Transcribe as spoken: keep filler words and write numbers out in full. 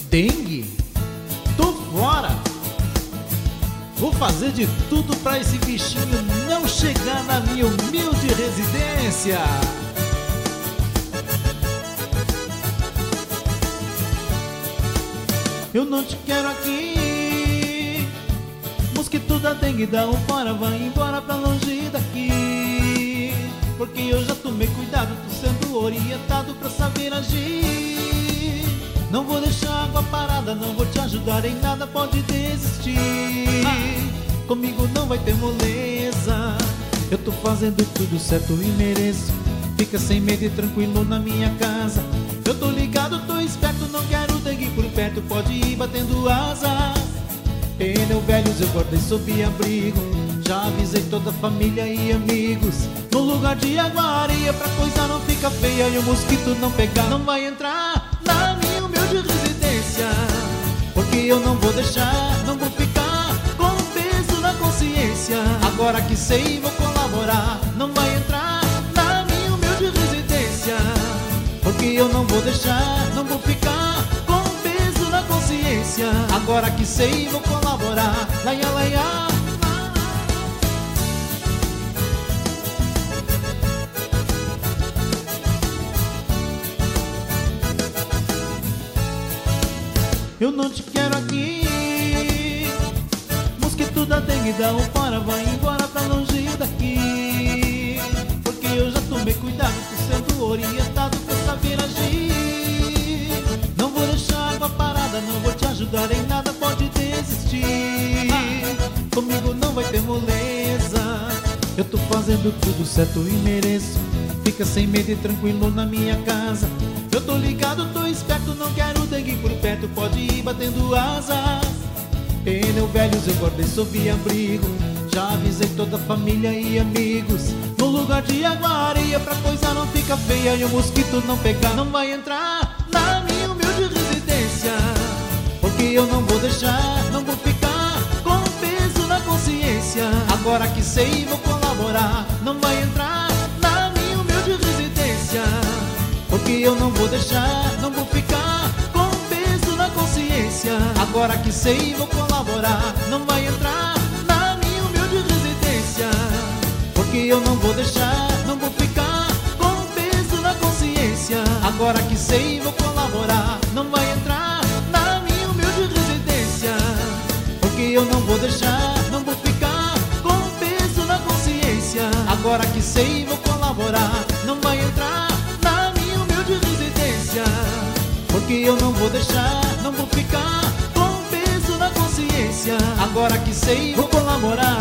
Dengue? Tô fora! Vou fazer de tudo pra esse bichinho não chegar na minha humilde residência. Eu não te quero aqui. Mosquito da dengue, dá um fora, vai embora pra longe daqui. Porque eu já tomei cuidado, tô sendo orientado pra saber agir. Não vou deixar água parada, não vou te ajudar em nada, pode desistir. ah. Comigo não vai ter moleza. Eu tô fazendo tudo certo e mereço. Fica sem medo e tranquilo na minha casa. Eu tô ligado, tô esperto, não quero dengue por perto, pode ir batendo asas. Pneu velhos eu guardei sob abrigo. Já avisei toda a família e amigos. No lugar de água, areia, pra coisa não fica feia e o mosquito não pegar. Não vai entrar na minha humilde residência, porque eu não vou deixar, não vou ficar com peso na consciência. Agora que sei, vou colaborar. Não vai entrar na minha humilde residência, porque eu não vou deixar, não vou ficar com peso na consciência. Agora que sei, vou colaborar. Laia, laia. Eu não te quero aqui. Mosquito da dengue, dá um fora, vai embora pra longe daqui. Porque eu já tomei cuidado, tô sendo orientado pra saber agir. Não vou deixar água parada, não vou te ajudar em nada, pode desistir. Comigo não vai ter moleza. Eu tô fazendo tudo certo e mereço. Fica sem medo e tranquilo na minha casa. Eu tô ligado, tô esperto, não quero dengue por perto, pode ir batendo asas. Pneu velhos eu guardei sob abrigo. Já avisei toda a família e amigos. No lugar de água, areia, pra coisa não fica feia e o mosquito não pegar. Não vai entrar na minha humilde residência, porque eu não vou deixar, não vou ficar com peso na consciência. Agora que sei, vou colaborar. Não vai entrar na minha humilde residência, porque eu não vou deixar, não vou ficar com peso na consciência. Agora que sei, vou colaborar. Não vai entrar na minha humilde residência, porque eu não vou deixar, não vou ficar com peso na consciência. Agora que sei, vou colaborar. Não vai entrar na minha humilde residência, porque eu não vou deixar, não vou ficar com peso na consciência. Agora que sei, vou colaborar. Não vai entrar na minha humilde residência, porque eu não vou deixar, não vou ficar com peso na consciência. Agora que sei, vou colaborar.